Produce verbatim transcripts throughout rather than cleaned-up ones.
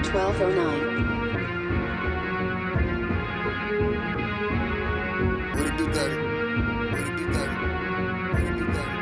twelve oh nine. What it do, daddy? What it do, daddy? What it do, daddy?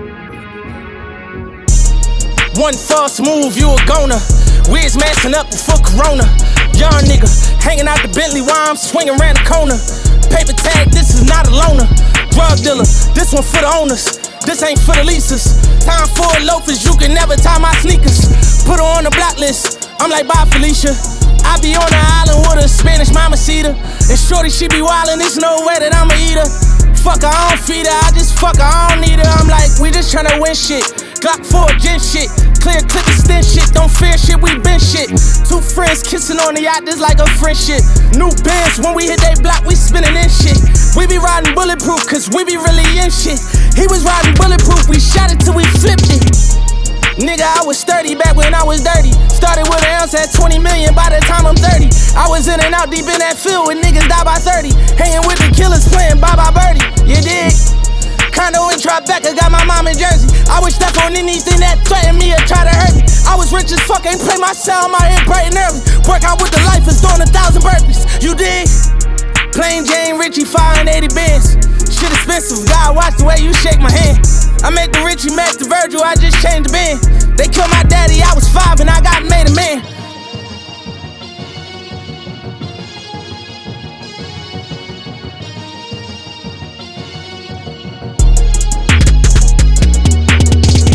One false move, you a goner. Wiz messing up before Corona. Young nigga, hanging out the Bentley while I'm swinging around the corner. Paper tag, this is not a loaner. Drug dealer, this one for the owners. This ain't for the leases. Time for loafers, you can never tie my sneakers. Put her on the block list, I'm like, bye Felicia. I be on the island with a Spanish mamacita. And shorty, she be wildin', there's no way that I'ma eat her. Fuck her, I don't feed her, I just fuck her, I don't need her. I'm like, we just tryna win shit. Glock four, gen shit. Clear clip extend shit, don't fear shit, we been shit. Two friends kissing on the yacht, this like a friendship. New bands, when we hit they block, we spinning in shit. We be riding bulletproof, cause we be really in shit. He was riding bulletproof, we shot it till we flipped it. Nigga, I was thirty back when I was dirty. Started with an ounce at twenty million by the time I'm thirty. I was in and out deep in that field when niggas die by thirty. Hanging with the killers playing bye bye birdie, you dig? Condo in Tribeca, got my mom in Jersey. I would step on anything that threatened me or try to hurt me. I was rich as fuck, ain't play my sound, my head bright and early. Work out with the life is doing a thousand burpees, you dig? Plain Jane Richie, five eighty bands. Shit expensive, God watch the way you shake my hand. I made the Richie, Mac the Virgil, I just changed the band. They killed my daddy, I was five and I got made a man.